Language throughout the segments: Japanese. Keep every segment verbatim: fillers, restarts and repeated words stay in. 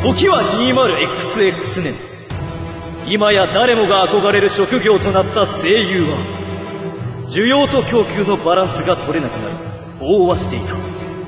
時は にじゅうエックスエックス 年。今や誰もが憧れる職業となった声優は、需要と供給のバランスが取れなくなり飽和していた。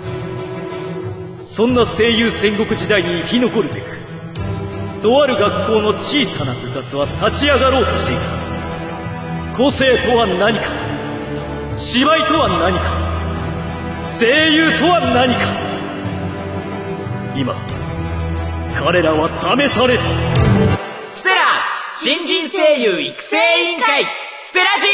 そんな声優戦国時代に生き残るべく、とある学校の小さな部活は立ち上がろうとしていた。個性とは何か、芝居とは何か、声優とは何か。今彼らは試される。 ステラ新人声優育成委員会ステラジ。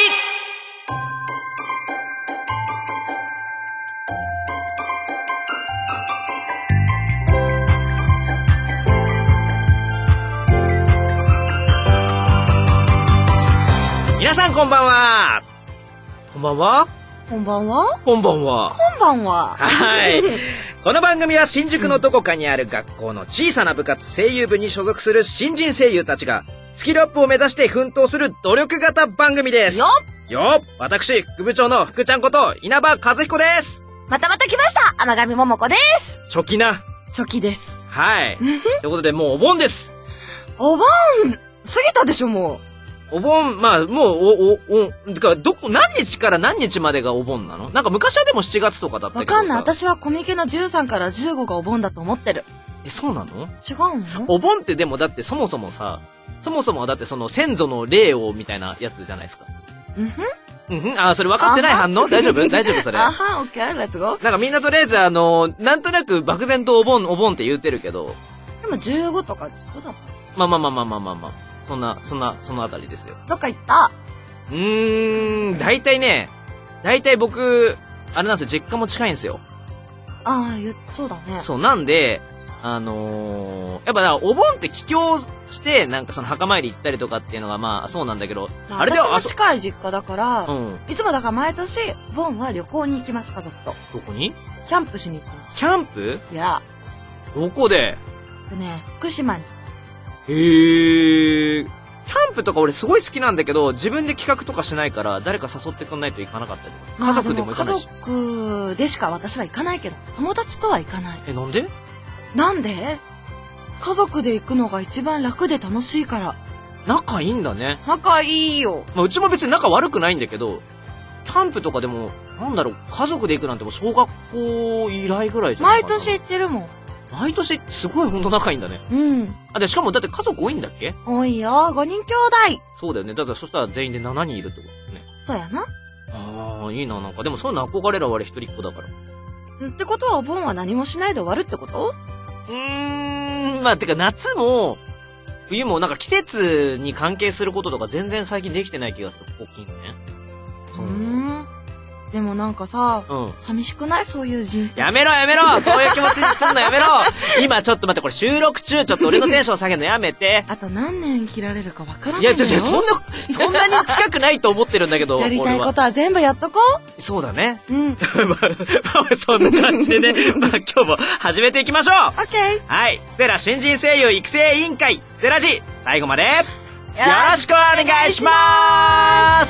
皆さんこんばんは。こんばんは。 こんばんは。 こんばんは。 こんばんは。 はい。この番組は新宿のどこかにある学校の小さな部活声優部に所属する新人声優たちがスキルアップを目指して奮闘する努力型番組です。 よっよっ私、副部長の福ちゃんこと稲葉和彦です。 またまた来ました。甘神桃子です。 初期な。 初期です。 はい。ということでもうお盆です。 お盆、過ぎたでしょもう。 お盆、まあ、もう、お、お、お、てか、どこ、何日から何日までがお盆なの？なんか昔はでもしちがつとかだったけどさ。 わかんない。私はコミケのじゅうさんからじゅうごがお盆だと思ってる。 え、そうなの？ 違うの？ お盆ってでもだってそもそもさ、そもそもはだってその先祖の霊をみたいなやつじゃないですか。 うんふんうんふんあ、それ分かってない反応？大丈夫？大丈夫それ。 あは、オッケー、レッツゴー。 なんかみんなとりあえずあの、なんとなく漠然とお盆、お盆って言ってるけど。 でもじゅうごとか、どうだった？ まあまあまあまあまあまあまあ。そんな、そんな、そのあたりですよ。 どっか行った？ うーん、大体ね、大体僕、あれなんですよ、実家も近いんですよ。 ああ、ゆ、そうだね。 そう、なんで、あのー、やっぱお盆って帰郷して、なんかその墓参り行ったりとかっていうのがまあそうなんだけど、 まあ、あれでは私も近い実家だから、 うん、 いつもだから毎年、盆は旅行に行きます、家族と。 どこに？ キャンプしに行きます。 キャンプ？ いや。 どこで？ 僕ね、福島に。 へー。キャンプとか俺すごい好きなんだけど、自分で企画とかしないから誰か誘ってくんないと行かなかったり。家族でも行かないし。 家族でしか私は行かないけど、友達とは行かない。 え、なんで？ なんで？家族で行くのが一番楽で楽しいから。 仲いいんだね。 仲いいよ。 まあ、うちも別に仲悪くないんだけど、キャンプとかでも、なんだろう、家族で行くなんてもう小学校以来ぐらいじゃないかな。 毎年行ってるもん。 毎年すごいほんと仲いいんだね。 うん。 あ、で、しかもだって家族多いんだっけ？ 多いよ。ごにん兄弟。 そうだよね。だからそしたら全員でしちにんいるってことだね。 そうやな。 ああ、いいな、なんか。でもそういうの憧れるわ、俺一人っ子だから。 ってことはお盆は何もしないで終わるってこと？ うーん、まあ、てか夏も、冬もなんか季節に関係することとか全然最近できてない気がする、大きいのね。 うーん。でもなんかさ、うん、寂しくない？そういう人生。 やめろやめろそういう気持ちにすんのやめろ今ちょっと待って、これ収録中、ちょっと俺のテンション下げるのやめて。 あと何年生きられるかわからないんだよ。 いや、ちょ、ちょ、そんな、そんなに近くないと思ってるんだけど。 やりたいことは全部やっとこう。そうだね。 うん。 まあ、そんな感じでね、まあ今日も始めていきましょう。 オッケー。 はい。ステラ新人声優育成委員会、ステラジ、最後まで、よろしくお願いします。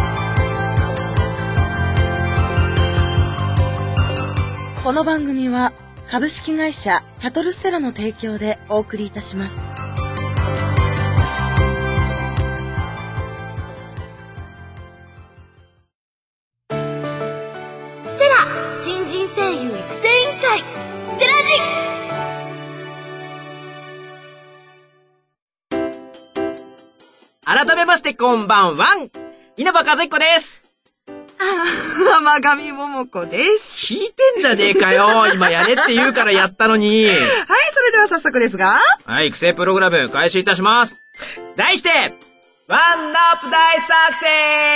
この番組は株式会社キャトルステラの提供でお送りいたします。ステラ新人声優育成委員会ステラジ。改めましてこんばんは。稲葉和彦です。 甘神桃子です。 聞いてんじゃねえかよ。今やれって言うからやったのに。はい、それでは早速ですが。 はい、育成プログラム開始いたします。題して、ワンナップ大作戦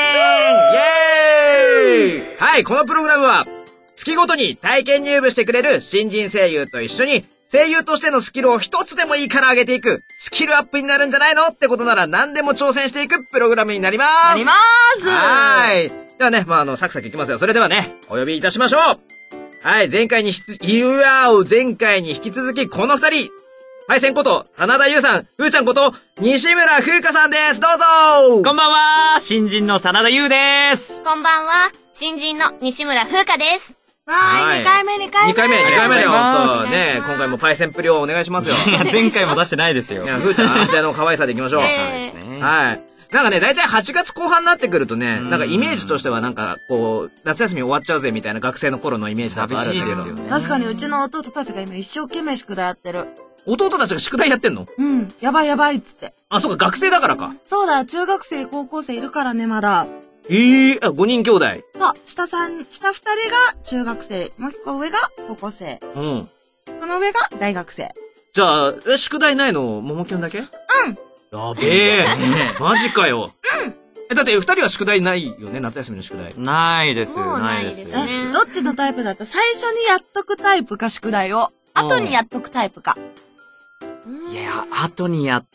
イェーイ。はい、このプログラムは、月ごとに体験入部してくれる新人声優と一緒に、声優としてのスキルを一つでもいいから上げていく、スキルアップになるんじゃないのってことなら何でも挑戦していくプログラムになります。 なります。 はい。ではね、まあ、あの、サクサクいきますよ。それではね、お呼びいたしましょう。はい、前回にひつ、いわお、前回に引き続き、この二人。パイセンこと、真田優さん、ふーちゃんこと、西村風花さんです。どうぞ。 こんばんは、新人の真田優です。 こんばんは、新人の西村風花です。 わーい、にかいめににかいめ。 にかいめ、にかいめだよ、ほんと。 お願いねします今回もパイセンプリをお願いしますよ。 いや、前回も出してないですよ。 いや、ふーちゃん安定の可愛さでいきましょう。 はいですね。 はい。なんかね、だいたいはちがつこう半になってくるとね、なんかイメージとしてはなんか、こう、夏休み終わっちゃうぜみたいな学生の頃のイメージだとあるんだけど。 寂しいですよね。 確かにうちの弟たちが今一生懸命宿題やってる。 弟たちが宿題やってんの？ うん。やばいやばいっつって。 あ、そうか、学生だからか。 そうだ、中学生、高校生いるからね、まだ。 ええー、あ、ごにん兄弟。 そう、下さん、下二人が中学生、もう一個上が高校生。 うん。 その上が大学生。 じゃあ、え宿題ないの、ももきゅんだけ？うん。やべえ。マジかよ。うん。え、だって二人は宿題ないよね、夏休みの宿題。 ないです、 もうないです。 ないですねえ、どっちのタイプだった？最初にやっとくタイプか、宿題を。後にやっとくタイプか。 いや、後にやって、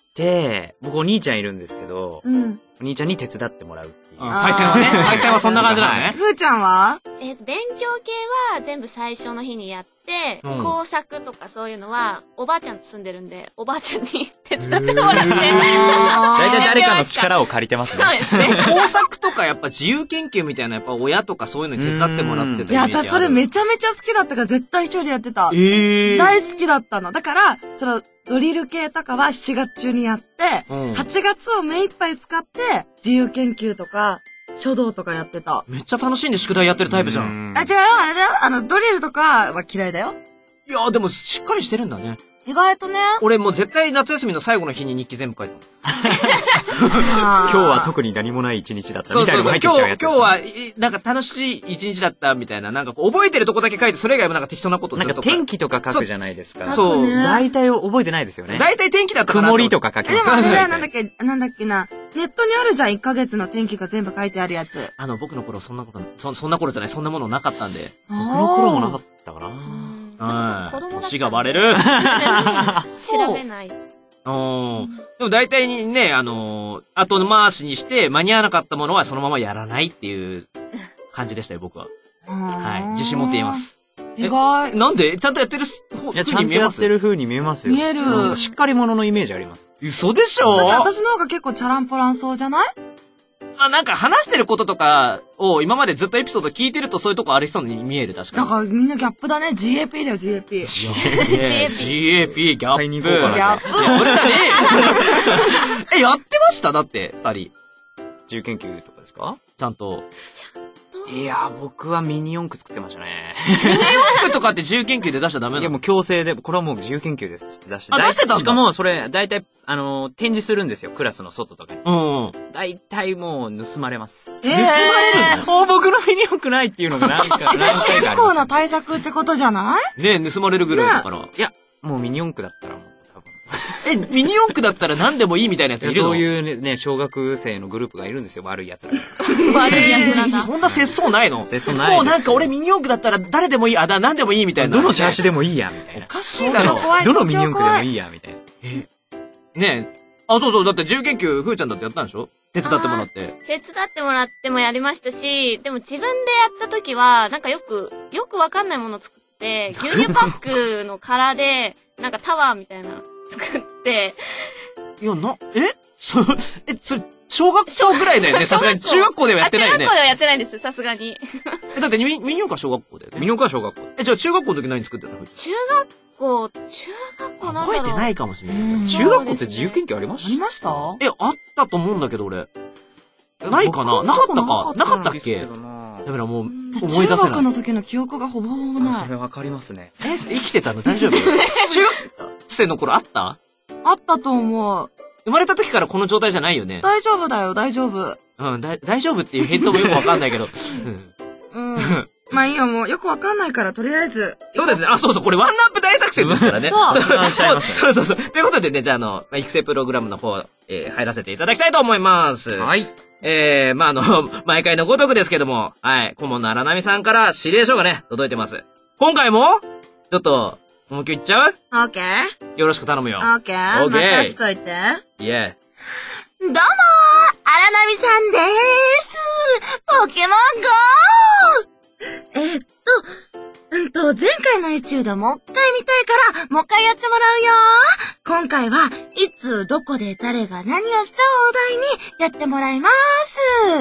僕お兄ちゃんいるんですけど、 うん。 お兄ちゃんに手伝ってもらうっていう。 うん、配線はね、配線はそんな感じなのね。 ふーちゃんは？ えっと、勉強系は全部最初の日にやって、 うん工作とかそういうのは、おばあちゃんと住んでるんで、おばあちゃんに手伝ってもらって。 大体誰かの力を借りてますね。 そうですね。 工作とかやっぱ自由研究みたいな、やっぱ親とかそういうのに手伝ってもらってたイメージいや、 ある。 私それめちゃめちゃ好きだったから絶対一人でやってた。 ええー。 大好きだったの。だから、その、ドリル系とかはしちがつ中にやって、 うんはちがつを目いっぱい使って、自由研究とか、書道とかやってた。 めっちゃ楽しんで宿題やってるタイプじゃん。 んあ、違うよ、あれだよ。あの、ドリルとかは嫌いだよ。 いや、でもしっかりしてるんだね。 意外とね。 俺もう絶対夏休みの最後の日に日記全部書いたの。 今今日は特に何もない一日だったみたいなのが入ってきちゃうやつですね。 今日、今日は、いなんか楽しい一日だったみたいな、なんかこう覚えてるとこだけ書いて、それ以外もなんか適当なことずなんかっと書いて。 天気とか書くじゃないですか。 そう。 ね大体覚えてないですよね。 大体天気だったかなと曇りとか書きえ、 ますでもあれだよ、 そうなんだっけ、なんだっけな。ネットにあるじゃん、いっかげつの天気が全部書いてあるやつ。 あの、僕の頃そんなこと、そ、そんな頃じゃない、そんなものなかったんで。 僕僕の頃もなかったかな。 はい。 子供だった星が割れる。 調べない。 うん。でも大体にね、あのー、後回しにして間に合わなかったものはそのままやらないっていう感じでしたよ、僕は。はい。自信持って言えま。す。 意外。 なんでちゃんとやってる方いや、ちゃんとやってる風に見えますよ。 見えるうんしっかり者のイメージあります。 嘘でしだってょ私の方が結構チャランポランそうじゃない？ あ、なんか話してることとかを今までずっとエピソード聞いてるとそういうとこありそうに見える、確かに。 だからみんなギャップだね。ジーエーピー だよ、ジーエーピー。 ジーエーピー、ギャップ。 買いに行こうかなギャップ。 いや、それじゃねえよ。え、やってましただって、二人。 自由研究とかですか？ ちゃんと。 いや、僕はミニ四駆作ってましたね。 ミニ四駆とかって自由研究で出しちゃダメなの？ いや、もう強制で、これはもう自由研究ですっつって出して。 あ出してたんだしかも、それ、だいたい、あの、展示するんですよ、クラスの外とかに。 うん。 だいたいもう盗まれます。 えー、 盗まれるもう僕のミニ四駆ないっていうのが何か、何回かあ結ります。 構な対策ってことじゃない？ ねえ、盗まれるぐらいだから。 いや、もうミニ四駆だったらもう多分。 え、ミニ四駆だったら何でもいいみたいなやついるの？ そういうね、ね小学生のグループがいるんですよ、悪い奴らが。 悪いやつなんだ。 そんな節操ないの？ 節操ないですもうなんか俺ミニ四駆だったら誰でもいい、あ、だ、何でもいいみたいな。 どのシャーシでもいいや、みたいおな。 かしいだろ。 怖いどのミニ四駆でもいいや、みたいな。 ねえ。あ、そうそう、だって自由研究、ふーちゃんだってやったんでしょ？手伝ってもらって。 手伝ってもらってもやりましたし、でも自分でやった時は、なんかよく、よくわかんないもの作って、牛乳パックの殻で、なんかタワーみたいなの作って、 いや、な、えそ、え、それ、小学校ぐらいだよね。さすがに。中学校ではやってないよねあ、中学校で。はやってないんですよ、さすがに。 え、だってミニ、ミニ四駆は小学校だよね。 ミニ四駆は小学校。 え、じゃあ中学校の時何作ってたの？ 中学校、中学校なんだろう。 覚えてないかもしれない。 うん中学校って自由研究ありまありしました？ え、あったと思うんだけど俺。 たないかななかったかなかったっけですどなだからもう、思い出せ中学ない。 の時の記憶がほぼほぼない。 それわかりますね。 え、生きてたの大丈夫？中学生の頃あった？ あったと思う。 生まれた時からこの状態じゃないよね。 大丈夫だよ、大丈夫。 うん、だ、大丈夫っていう返答もよくわかんないけど。うんうん。まあいいよ、もうよくわかんないから、とりあえず。 そうですね。あ、そうそう。これワンナップ大作戦ですからね。 そうそうおっしゃいましたねそうそうそう。ということでね、じゃあ、あの、まあ育成プログラムの方、えー入らせていただきたいと思います。 はい。 えー、まあ、あの、毎回のごとくですけども、はい、顧問の荒波さんから指令書がね、届いてます。今回も、ちょっと、もう今日いっちゃう？ オッケーよろしく頼むよ。 オッケーオッケー任しといて。 イエどうもー、荒波さんでーす。ポケモン ゴー！えーっと、うんと、前回のエチュードもう一回見たいから、もう一回やってもらうよー。今回は、いつ、どこで、誰が何をしたをお題にやってもらいまーす。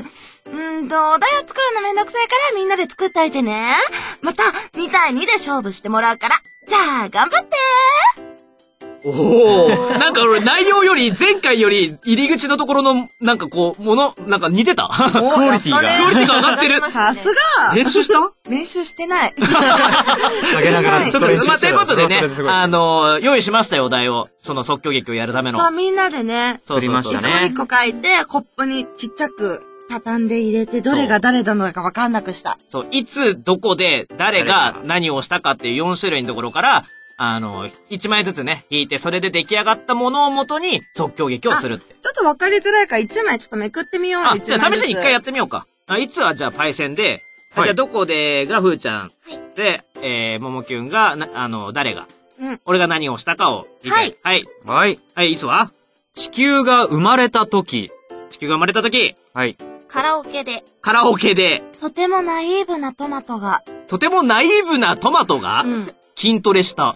んと、お題を作るのめんどくさいからみんなで作っておいてね。またに対にで勝負してもらうから。じゃあ、頑張っておお、なんか俺内容より前回より入り口のところのなんかこうものなんか似てた。 ー。 クオリティがクオリティが上がってる。 さすが練習した練習してない。 陰ながらずっそうです。まあ、 と練習してということでね、 すごいあの、用意しましたよ、お題を。その即興劇をやるための。 さあ、みんなでね、 そうそうそう作りましたね一個一個書いて、コップにちっちゃく畳んで入れて、どれが誰なのかわかんなくした。 そう、いつ、どこで、誰が何をしたかっていうよん種類のところから、あの、いちまいずつね、引いて、それで出来上がったものをもとに即興劇をするって。 ちょっとわかりづらいからいちまいちょっとめくってみよう。 あ、 一じゃあ枚ずつ試しに一回やってみようか。あいつはじゃあパイセンで、 はいじゃあどこでがふーちゃん。 はいで、えー、ももきゅんが、な、あの、誰が。 うん俺が何をしたかを見て。 はい。 はい。 はい。 はい、いつは地球が生まれた時。 地球が生まれた時、 はい。 カラオケで。 カラオケで、 とてもナイーブなトマトが。 とてもナイーブなトマトがう、ん。 筋トレした。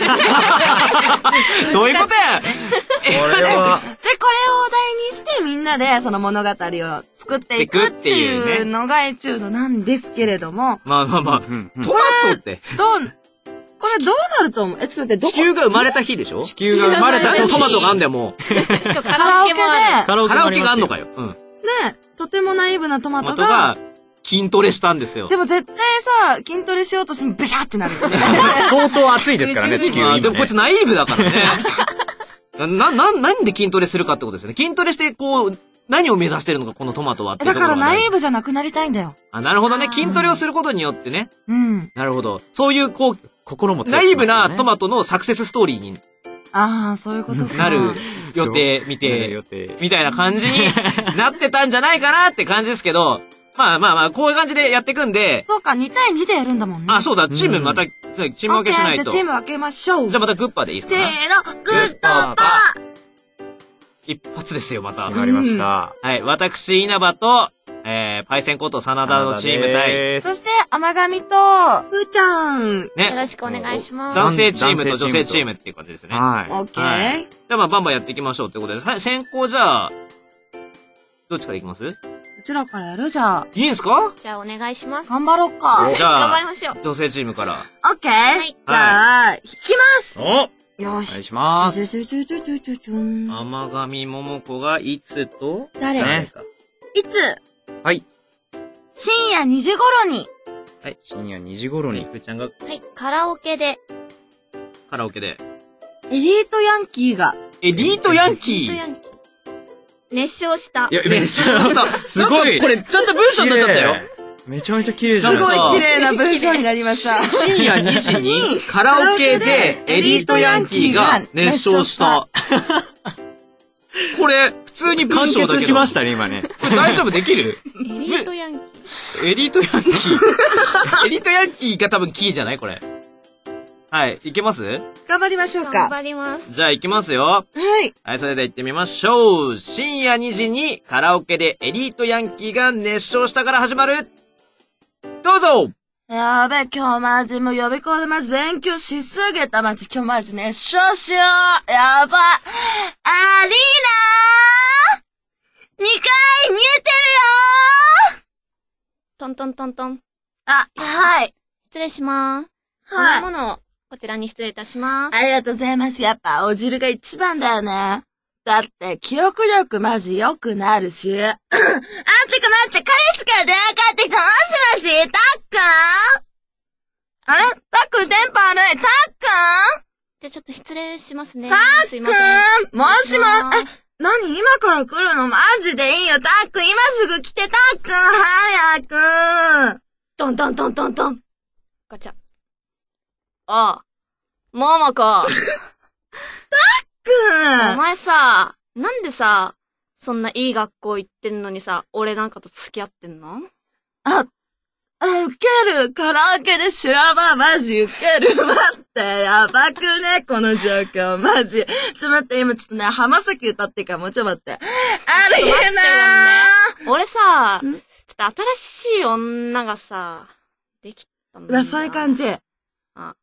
どういうことやこれは、 で、これをお題にしてみんなでその物語を作っていくっていうのがエチュードなんですけれども、 まあまあまあ、 うんうんトマトって、 どう、これどうなると思うえ、ちょっと待って、どこ地球が生まれた日でしょ地球が生まれただって時。 トマトがあんだよ、もう。 しかもカカラオケで、 ラオケもある。 カラオケカラオケがあんのかよ。 よ。うん。 ね、とてもナイーブなトマトマトがトが、筋トレしたんですよ。 でも絶対さ、筋トレしようとしてもブシャってなるよね。 相当暑いですからね、地球今ね。 まあでもこいつナイーブだからね。な、な、なんで筋トレするかってことですよね。筋トレして、こう、何を目指してるのか、このトマトはっていうだからところがねナイーブじゃなくなりたいんだよ。 あ、なるほどね。 あー筋トレをすることによってね。 うん。 なるほど。そういう、こう、 心も強ナイーブくしますよねなトマトのサクセスストーリーにああ、そういうことか。 なる予定、見なるて予、定。 みたいな感じになってたんじゃないかなって感じですけど、まあまあまあ、こういう感じでやっていくんで、 そうか、に対にでやるんだもんね。 あ、そうだ、チームまた、チーム分けしないと。 オッケーじゃあチーム分けましょう。 じゃあまたグッパでいいですせかーの、グッドパー一発ですよ、また。 決まりました。 はい、私、稲葉と、えー、パイセンこと真田のチーム対、 そして、甘神と、ふーちゃん。 よね、 ろしくお願いします。 男性チームと男性チームと女性チームっていう感じですね。 はオッケはー。 じゃあまあバンバンやっていきましょうってことで、さ先行じゃあ、どっちからいきますうちらからやるじゃあ。 いいんすかじゃあお願いします。 頑張ろっか。 じゃあ頑張りましょう。 女性チームから。 オッケーはいじゃあ、引きますおよい。お願いし。 します。 ちょちょちょちょちょちょん甘神桃子がいつと誰ねか。 いつはい。 深夜にじ頃に。 深夜にじ頃に。 ふーちゃんがはい。カラオケで。 カラオケで。 エリートヤンキーが。 エリートヤンキーヒートヤンキー。熱唱したい。や、 めっちゃした。 すごいなんかこれ、ちゃんと文章になっちゃったよ。 めちゃめちゃ綺麗じゃすごないですか。 い綺麗な文章になりました。 深夜にじにカラオケでエリートヤンキーが熱唱した。これ、普通に文完章だけど。 結しましたね、今ね。 これ大丈夫できるエリートヤンキー。 エリートヤンキー。エリートヤンキーが多分キーじゃないこれ。はい。いけます頑張りましょう頑か。 張ります。 じゃあ行きますよ。 はい。 はい、それでは行ってみましょう。深夜にじにカラオケでエリートヤンキーが熱唱したから始まる。どうぞやべ、今日マジもう予備校でマジ勉強しすぎた。マジ今日マジ熱唱しよう。やば。アリーナー !に 回見えてるよトントントントン。 あ、はい。 失礼します。 はい。 飲み物をこちらに失礼いたします。 ありがとうございます。やっぱ、青汁が一番だよね。だって、記憶力マジ良くなるし。あ、てか待って、彼氏から電話かかってきた。もしもし、たっくんあれたっくん電波悪い。たっじゃあちょっと失礼しますね。 たっすいません。 くんもしも、 失礼しますえ、何今から来るのマジでいいよ。たっくん、今すぐ来て、たっくん、早く。 トントントントントン。ガチャ。ああ。ももこ。 くん。 お前さ、なんでさ、そんないい学校行ってんのにさ、俺なんかと付き合ってんの？ あ、あ、ウケる。カラオケで修羅場、マジウケる。待って、やばくね、この状況、マジ。ちょっと待って、今ちょっとね、浜崎歌ってからもうちょっと待って。ありえなー俺さ、ちょんっと新しい女がさ、できたんだ。 うわ、そういう感じ。 あ、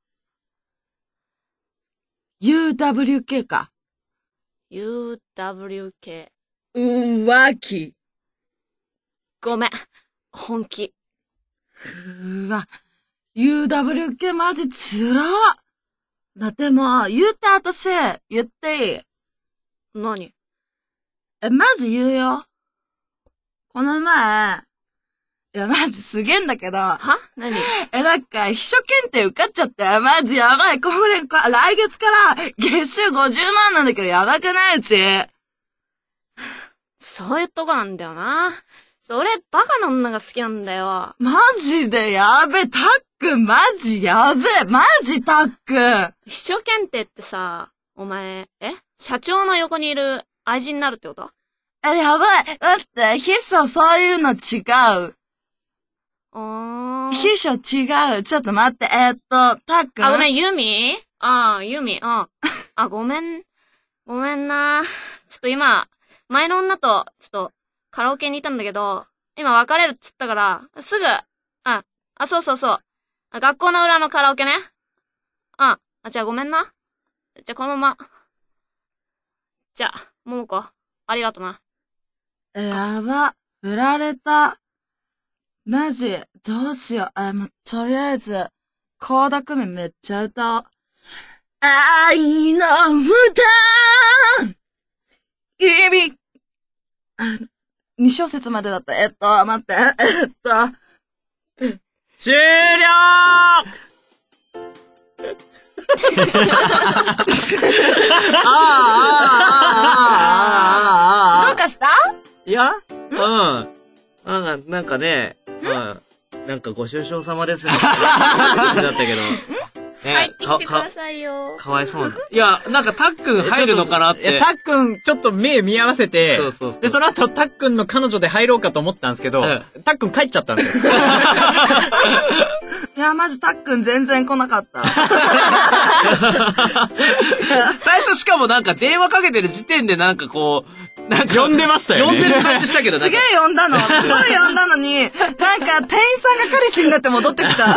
ユーダブリューケー か。 ユーダブリューケー。 うわき。 ごめん。本気。 うわ、ユーダブリューケー マジつらっ。だってもう、言って私、言っていい？ 何？ え、マジ言うよ。この前、いや、マジすげえんだけど。は？ 何？ え、なんか、秘書検定受かっちゃって、マジやばい。これ、こ来月から月収ごじゅうまんなんだけど、やばくないうち。 そういうとこなんだよな。俺、バカな女が好きなんだよ。 マジでやべえ、たっくん、マジやべえ、マジたっくん。 秘書検定ってさ、お前、え社長の横にいる愛人になるってこと？ え、やばい。だって、秘書そういうの違う。 あー。 秘書違う。ちょっと待って、えー、っと、たっくん。 あ、ごめん、ユミ？ああ、ユミ、ああ。ごめん、ごめんな。ちょっと今、前の女と、ちょっと、カラオケにいたんだけど、今別れるっつったから、すぐ、あ、あ、そうそうそう。あ、学校の裏のカラオケね。あ、あ、じゃあごめんな。じゃあこのまま。じゃあ、ももこ、ありがとな。 え、やば。振られた。マジ、どうしよう。あ、もう、とりあえず、コーダ組めっちゃ歌おう。愛の歌意味あ、に小節までだった。えっと、待って。えっと。 終了どうかした？ いやうん。なんか、なんかね、うん。なんかご愁傷様ですみたいな感じだったけど。 入ってきてくださいよ。 かわいそうな。いや、なんかたっくん入るのかなって。 いや、たっくんちょっと目見合わせて、 そうそうそう。 で、その後たっくんの彼女で入ろうかと思ったんですけど、たっくん帰っちゃったんですよ。 いや、マジたっくん全然来なかった。 最初しかもなんか電話かけてる時点でなんかこう、なんか呼んでましたよね。 呼んでる感じしたけど、なんか。 すげえ呼んだの。すごい呼んだのに、なんか店員さんが彼氏になって戻ってきた。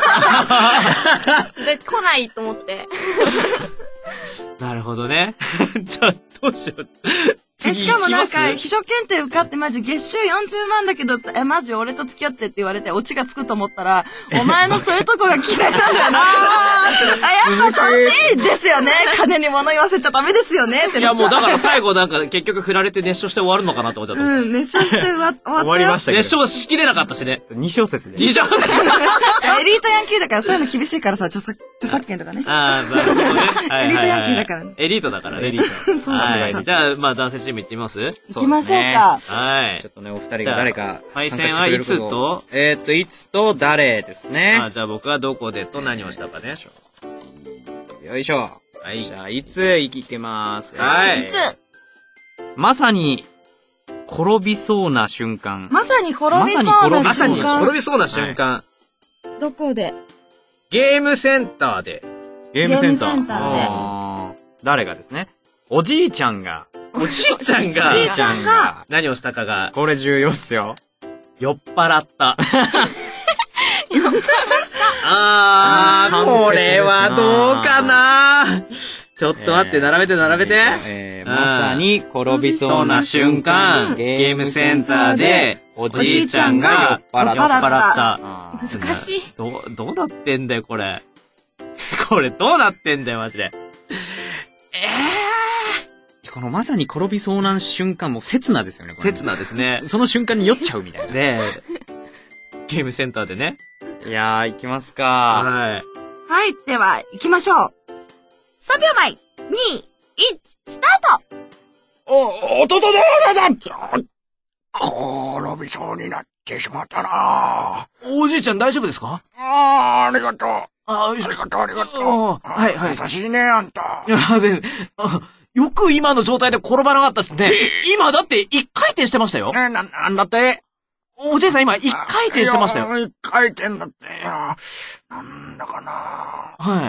で、来ないと思って。 なるほどね。じゃあ、どうしよう。 え、しかもなんか、秘書検定受かってマジ月収よんじゅうまんだけど、え、マジ俺と付き合ってって言われてオチがつくと思ったら、お前のそういうとこが嫌いなんだよな。あ、やっぱそっちですよね。金に物言わせちゃダメですよねって。 いやもうだから最後なんか結局振られて熱唱して終わるのかなと思っちゃった。 うん、熱唱して終わったよ。 終わりましたけど。 熱唱しきれなかったしね。 に小節で。 に小節。 エリートヤンキーだからそういうの厳しいからさ、著作、著作権とかね。 ああ、なるほどね。 エリートヤンキーだからね。 エリートだからね。 エリート。 そうそうはい。 そう。 じゃあ、まあ男性チーム行ってみます？ 行きましょうか。 はい。 ちょっとね、お二人が誰か対戦はいつとえーっと、いつと誰ですね。 あ、じゃあ僕はどこでと何をしたかね。 よいしょ。 はい。 じゃあ、いつ、いきます。 はい。 いつまさに、転びそうな瞬間。 まさに転びそうな瞬間。 まさに転びそうな瞬間。 どこで？ ゲームセンターで。 ゲームセンター。 ゲームセンターであー誰がですね。おじいちゃんが。 おじいちゃんが。 おじいちゃんが。 何をしたかが。 これ重要っすよ。 酔っ払った。あー、これはどうかな。ちょっと待って、並べて並べて。 えー、まさに転びそうな瞬間、 ゲームセンターで、おじいちゃんが酔っ払った。 難しい。 どう、どうなってんだよ、これ。これどうなってんだよ、マジで。えー。このまさに転びそうな瞬間、もう刹那ですよね、これ。 刹那ですね。 その瞬間に酔っちゃうみたいな。 ねえ。ゲームセンターでね。 いやー、行きますか。 はい。 はい、では、行きましょう。さんびょうまえ、に、いち、スタート。 お、おととだだだ転びそうになってしまったな。 おじいちゃん大丈夫ですか？ ああ、ありがとう。 あありがとう、ありがとう。 はいはい。 優しいね、あんた。 いや、全然。よく今の状態で転ばなかったっすね。今だって一回転してましたよ。 え、な、なんだっておじいさん今一回転してましたよ。 一回転だって。いや、なんだかな。 はい。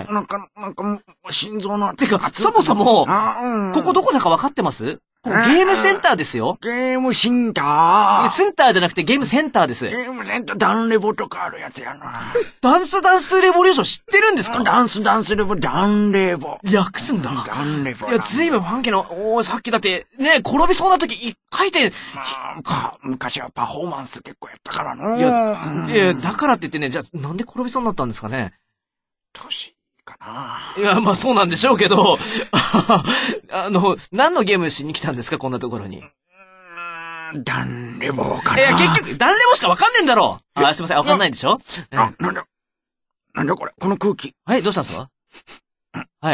なんか、なんか、心臓の。 てか、そもそも、 あ、うん、 ここどこだか分かってます？ ここゲームセンターですよ。 ゲームセンターセンターじゃなくてゲームセンターです。 ゲームセンター、ダンレボとかあるやつやな。 ダンスダンスレボリューション知ってるんですか？ ダンスダンスレボ、ダンレボ。 略すんだ。 ダンレボ。 いや、ずいぶんファンキーの、おー、さっきだって、ね、転びそうな時一回転。 まあ、か、昔はパフォーマンス結構やったからな。 いや、いや、だからって言ってね、じゃあ、なんで転びそうになったんですかね？ 年かな。 いや、まあそうなんでしょうけど、あの、何のゲームしに来たんですか、こんなところに。 ダンレボかな。 いや、結局、ダンレボしかわかんねえんだろう。あ、すいません、わかんないんでしょ？ あ、なんだ、なんだこれ、この空気。 はい、どうしたんですか？はい。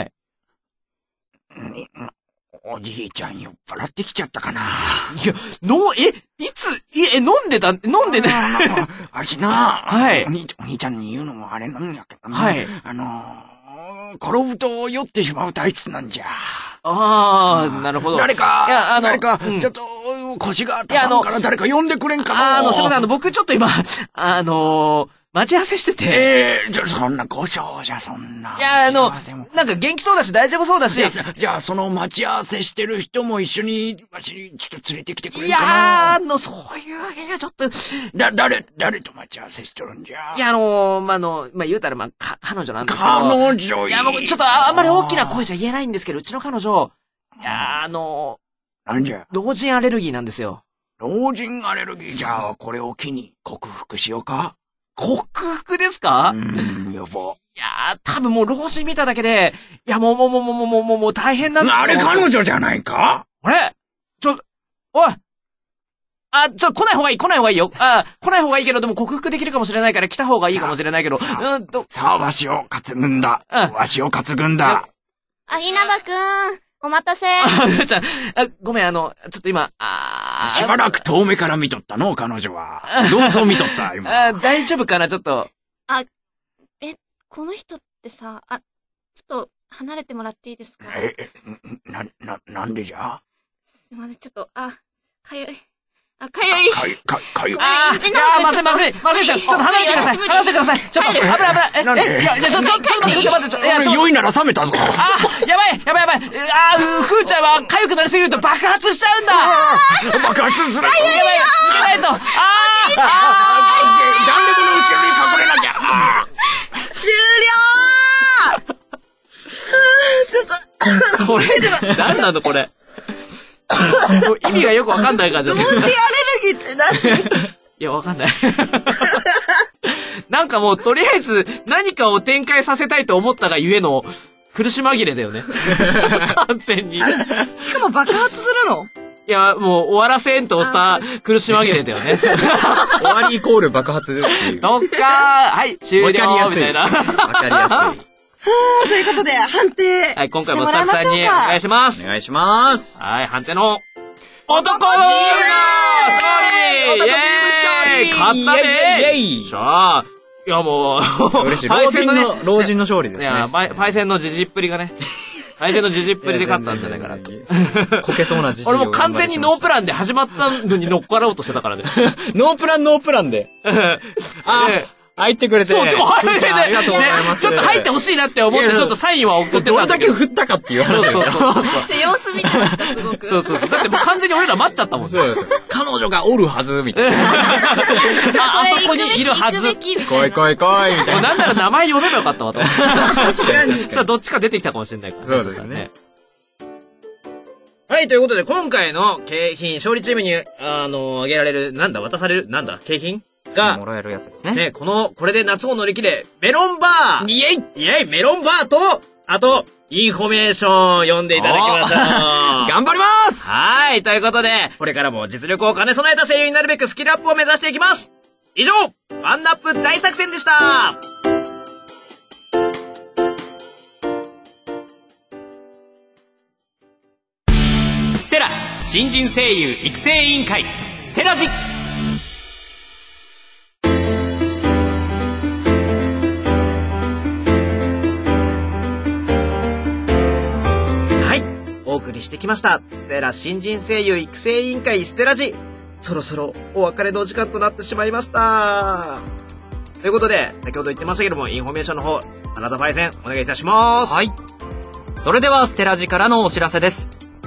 おじいちゃん酔っ払ってきちゃったかな。 いや、の、え、いつ、え、飲んでた、飲んでね。 あしな、 はい。 お兄、お兄ちゃんに言うのもあれなんやけどな。 はい。 あのー、転ぶと酔ってしまう体質なんじゃ。 ああ、なるほど。 誰か、 いや、あの、 誰か、 うん、 ちょっと、腰が当たるから誰か呼んでくれんかな。あの、すいません、あの、僕ちょっと今、あのー、待ち合わせしてて。 ええー、じゃ、そんな故障じゃ、そんな。 いや、あの、なんか元気そうだし、大丈夫そうだし。 じゃあ、その待ち合わせしてる人も一緒に、わし、ちょっと連れてきてくれるかな。いやー、あの、そういうわけにはちょっと。 だ、誰、誰と待ち合わせしてるんじゃ。 いや、あのー、まあ、あの、まあ、言うたら、まあ、か、彼女なんですけど。 彼女いや、僕、ちょっとあ、あんまり大きな声じゃ言えないんですけど、うちの彼女、いや、あのー、なんじゃ。 老人アレルギーなんですよ。 老人アレルギーじゃあ、これを機に克服しようか。 克服ですか？ うん、やば。 いやー、多分もう老人見ただけで、いや、もうもうもうもうもうもうもうもう大変なんだ。 あれ彼女じゃないか？ あれちょ、おいあ、ちょ、来ない方がいい、来ない方がいいよ。あ、来ない方がいいけど、でも克服できるかもしれないから来た方がいいかもしれないけど。 うんと。さあ、わしを担ぐんだ。うん、わしを担ぐんだ。 あ、稲葉くん。お待たせ。 あ、ふーちゃん、あ、ごめん、あの、ちょっと今、あしばらく遠目から見とったの、彼女は。どうぞ見とった、今。 あ、大丈夫かな、ちょっと。 あ、え、この人ってさ、あ、ちょっと、離れてもらっていいですか？ え、な、な、なんでじゃ？ すいません、ちょっと、あ、かゆい。あ、かゆい。 かゆい、か、かゆい。 あー、いやー、まずいまずい、まずい、ちょっと離れてください。離れてください。ちょっと、危ない危ない。え、 なんで？ え、いや、いや、ちょっと、ちょっと待って、ちょっと待って、ちょっと、いや、 酔いなら冷めたぞ。 あー、やばい、やばいやばい。あー、ふーちゃんは痒くなりすぎると爆発しちゃうんだ。 爆発する。 やばい、逃げないと。あー、あー、ダンレボの後ろに隠れなきゃ。 終了ーちょっと。 これ、なんなのこれ。意味がよくわかんない感じ。 老人アレルギーって何？ いや、わかんない。なんかもう、とりあえず、何かを展開させたいと思ったがゆえの、苦し紛れだよね。完全に。 しかも爆発するの？ いや、もう、終わらせんとした苦し紛れだよね。 終わりイコール爆発っていう。 どっかーはい、終了みたいな。 わかりやすい。 はぁ、ということで、判定。 はい、今回もスタッフさんにお願いします。 お願いします。 はい、判定の、男チーム勝利！ 男チーム勝利！ 勝ったねイェイイェイ！ しゃあ、いやもう、 嬉しい。老人の、老人の勝利ですね。 いや、パイ、パイセンのじじっぷりがね、パイセンのじじっぷりで勝ったんじゃないかなと。 こけそうなじじいを。 俺も完全にノープランで始まったのに乗っかろうとしてたからね。 ノープランノープランで。あ入ってくれて。 そう、でも入れてありがとうございます。 ちょっと入ってほしいなって思って、ちょっとサインは送ってたんだけど。 どれだけ振ったかっていう話ですよ。 様子見てました、すごく。 そうそう。だってもう完全に俺ら待っちゃったもん。 そうです。彼女がおるはず、みたいな。 あ、あそこにいるはず。 来い来い来い、みたいな。 なんなら名前呼べばよかったわと。 確かに。 さあ、どっちか出てきたかもしれないから。 そうですね。 はい、ということで、今回の景品、勝利チームに、あの、あげられる、なんだ、渡される、なんだ、景品が、 もらえるやつですね。 ね、この、これで夏を乗り切れ、メロンバーイエイイエイメロンバーと、あと、インフォメーション読んでいただきましょう。 頑張りますはい、ということで、これからも実力を兼ね備えた声優になるべくスキルアップを目指していきます。以上、ワンナップ大作戦でした。ステラ新人声優育成委員会ステラジ。お送りしてきましたステラ新人声優育成委員会ステラジ。そろそろお別れのお時間となってしまいました。ということで、先ほど言ってましたけども、インフォメーションの方、あなたパイセンお願いいたします。 はい。それではステラジからのお知らせです。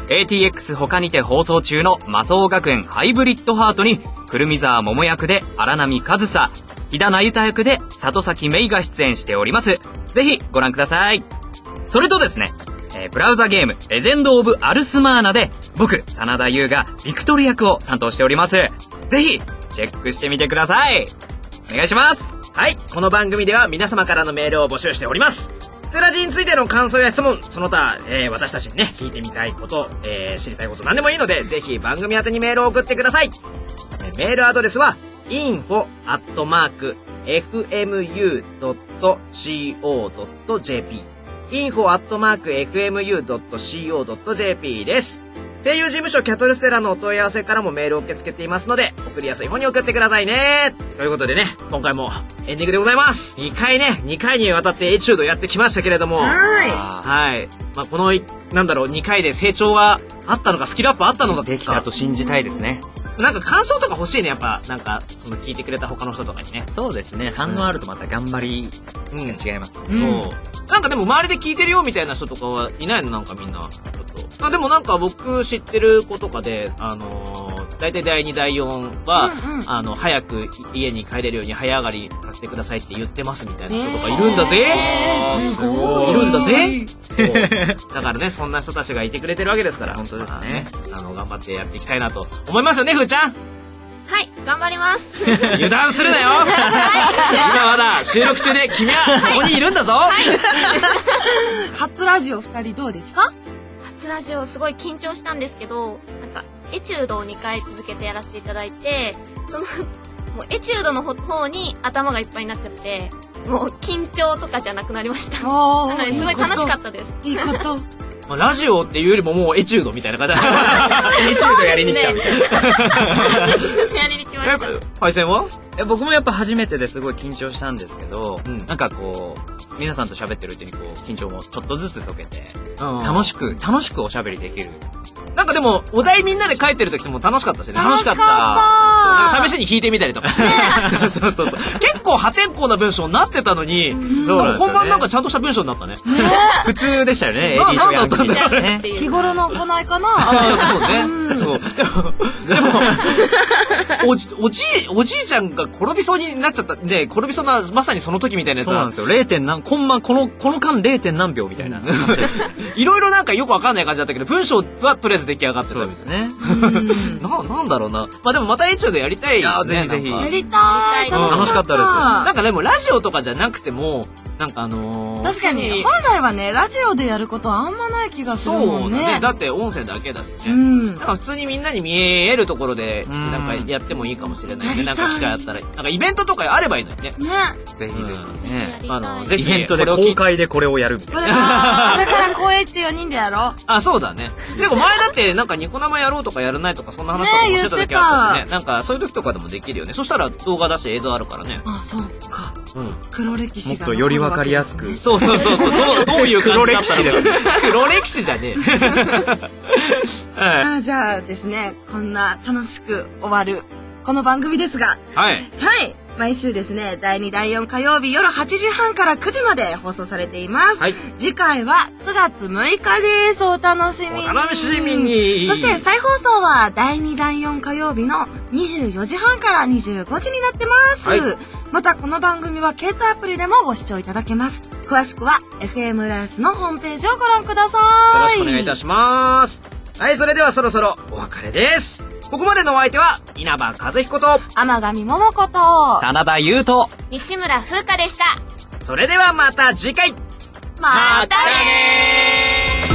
エーティーエックス 他にて放送中のマソー学園ハイブリッドハートに、くるみざわ桃役で荒波和沙、飛田那由他役で里崎芽衣が出演しております。ぜひご覧ください。それとですね、えー、ブラウザゲームレジェンド・オブ・アルスマーナで僕真田優がビクトリ役を担当しております。ぜひチェックしてみてください。お願いします。 はい、この番組では皆様からのメールを募集しております。テラジについての感想や質問、その他、えー、私たちにね聞いてみたいこと、えー、知りたいこと何でもいいので、ぜひ番組宛てにメールを送ってください。えー、メールアドレスは インフォ アットマーク エフエムユー ドット シーオー ドット ジェーピー インフォ アットマーク エフエムユー ドット シーオー ドット ジェーピー です。声優事務所キャトルステラのお問い合わせからもメールを受け付けていますので、送りやすい方に送ってくださいね。ということでね、今回もエンディングでございます。にかいね、にかいにわたってエチュードやってきましたけれども。 ははい。まあ、この、なんだろう、にかいで成長はあったのか、スキルアップあったのか。 できたと信じたいですね。 なんか感想とか欲しいね、やっぱ。なんか、その聞いてくれた他の人とかにね。 そうですね。反応あるとまた頑張りうん。 が違いますよね。 そう。なんかでも周りで聞いてるよみたいな人とかはいないの？なんかみんな。ちょっと。あ、でもなんか僕知ってる子とかで、あのー、大体だいにだいよんは、 うんうん、 あの、早く家に帰れるように早上がりさせてくださいって言ってますみたいな人とかいるんだぜ。 えー、すごい。 いるんだぜ。そうだからね、そんな人たちがいてくれてるわけですから。 本当ですね。 あの、頑張ってやっていきたいなと思いますよね、ふーちゃん。 はい、頑張ります。 油断するなよ。今まだ収録中で君はそこにいるんだぞ。はい。 初ラジオ二人どうでした？ 初ラジオすごい緊張したんですけど、なんかエチュードをにかい続けてやらせていただいて、そのもうエチュードの方に頭がいっぱいになっちゃって、もう緊張とかじゃなくなりました。なのですごい楽しかったです。 いいこと。 まあ、ラジオっていうよりももうエチュードみたいな感じだ。エチュードやりに来たみたいな。 エチュードやりに来ました。 パイセンは？ え、僕もやっぱ初めてですごい緊張したんですけど、 うん、 なんかこう、皆さんと喋ってるうちにこう、緊張もちょっとずつ解けて、 うん、 楽しく、楽しくおしゃべりできる。 なんかでも、お題みんなで書いてる時も楽しかったしね。 楽しかった。 なんか試しに弾いてみたりとかして。そうそうそう。結構破天荒な文章になってたのに、 そうなんですよね。 本番なんかちゃんとした文章になったね。 普通でしたよね、エデなィートなんだったんだろうね。 日頃の行いかな。 ああ、そうね。そう。でも、おじ、おじい、おじいちゃんが転びそうになっちゃった。で、転びそうな、まさにその時みたいなやつそうなんですよ。れい. 点何、コンマ、この、この間 れい. 点何秒みたいな。 いろいろなんかよくわかんない感じだったけど、文章はとりあえず出来上がってた。 そうですね。 な、なんだろうな。まあでもまたエチュードやりたいですね。 いや、ぜひぜひ。 やりたい。 楽しかったです。 なんかでもラジオとかじゃなくても、なんかあのー、 確かに、本来はね、ラジオでやることはあんまない気がするもんね。 そうだね。だって音声だけだしね。 うん。 なんか普通にみんなに見えるところで、なんかやってもいいかもしれないね。なんか機会あったら。なんかイベントとかあればいいのにね。 ね。 ぜひぜひね。 あの、ぜひ。 イベントで公開でこれをやるみたいな。 これから公演ってよにんでやろう。 あ、そうだね。でも前だってなんかニコ生やろうとかやらないとかそんな話とかもしてた時あったしね。なんかそういう時とかでもできるよね。そしたら動画出して映像あるからね。 あ、そうか。うん。黒歴史が。 もっとよりわかりやすく。 そうそうそうそう。どう、どういう感じだったのか。黒歴史じゃねえ。はい。 あ、じゃあですね、こんな楽しく終わる、この番組ですが。 はい。 はい。毎週ですね、だいにだいよん火曜日夜はちじはんからくじまで放送されています。はい。次回はくがつむいかです。お楽しみに。 お楽しみに。 そして再放送はだいにだいよん火曜日のにじゅうよじはんからにじゅうごじになってます。はい。またこの番組は携帯アプリでもご視聴いただけます。詳しくは エフエム ライスのホームページをご覧ください。 よろしくお願いいたします。はい、それではそろそろお別れです。ここまでのお相手は稲葉和彦と天上桃子と真田優斗、 西村風花でした。 それではまた次回。 またね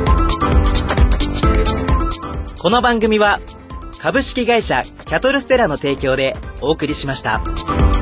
ー。 この番組は株式会社キャトルステラの提供でお送りしました。